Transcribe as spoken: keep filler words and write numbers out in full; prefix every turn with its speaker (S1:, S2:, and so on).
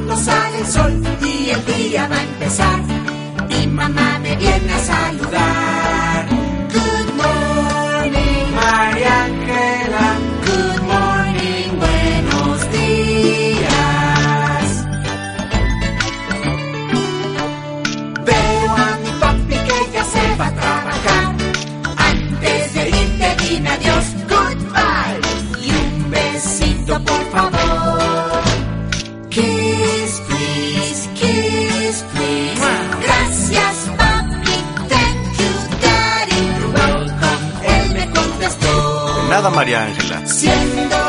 S1: cuando sale el sol y el día va a empezar. Mi mamá me viene a saludar. Good morning, María Ángela. Good morning, buenos días. Veo a mi papi que ya se va a trabajar. Antes de irte dime adiós, goodbye. Y un besito por favor. Kiss, please, kiss, please. Gracias, papi, thank you, daddy. You're welcome, él me contestó.
S2: De nada, María Ángela.
S1: Siendo